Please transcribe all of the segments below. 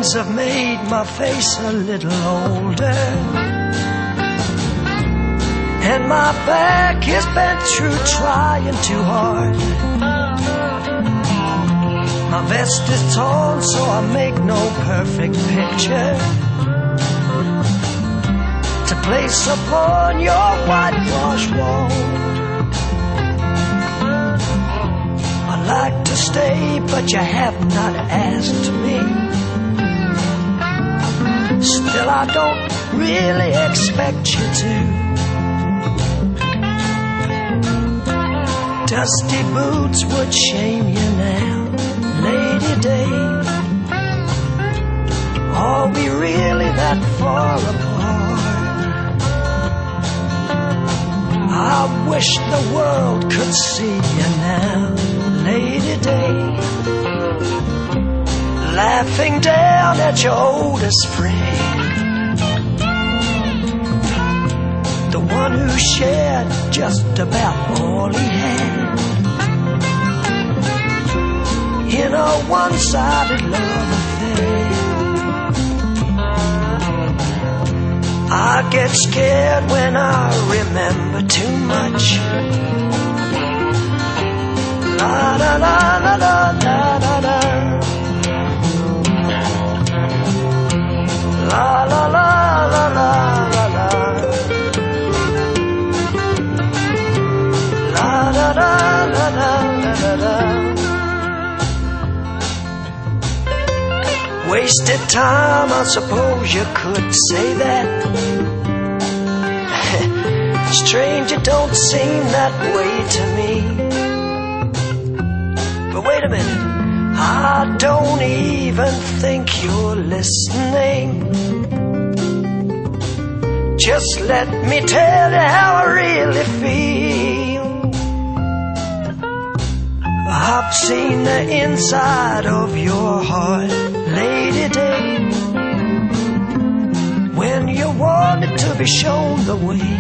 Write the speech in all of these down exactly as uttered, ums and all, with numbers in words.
lines have made my face a little older, and my back is bent through trying too hard. My vest is torn, so I make no perfect picture to place upon your whitewashed wall. I'd like to stay, but you have not asked me. Still, I don't really expect you to. Dusty boots would shame you now, Lady Day. Are we really that far apart? I wish the world could see you now, Lady Day, laughing down at your oldest friend, the one who shared just about all he had in a one-sided love affair. I get scared when I remember too much. La la la la la la la la. La la la la la la la. La la la la la la la. Wasted time, I suppose you could say that. Strange, it don't seem that way to me. But wait a minute, I don't even think you're listening. Just let me tell you how I really feel. I've seen the inside of your heart, Lady Day, when you wanted to be shown the way.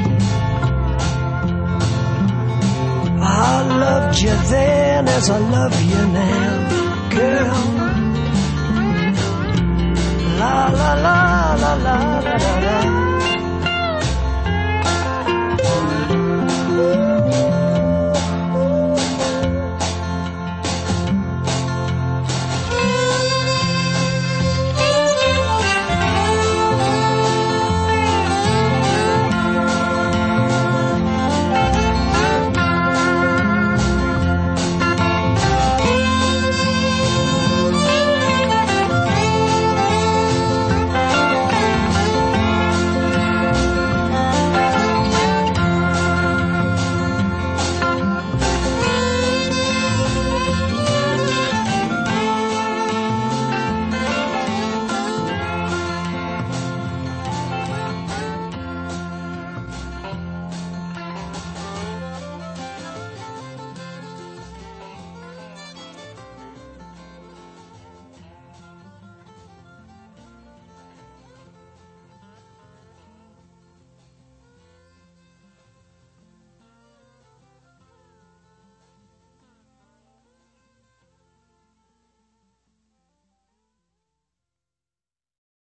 I loved you then as I love you now, girl. La la la la la la la la.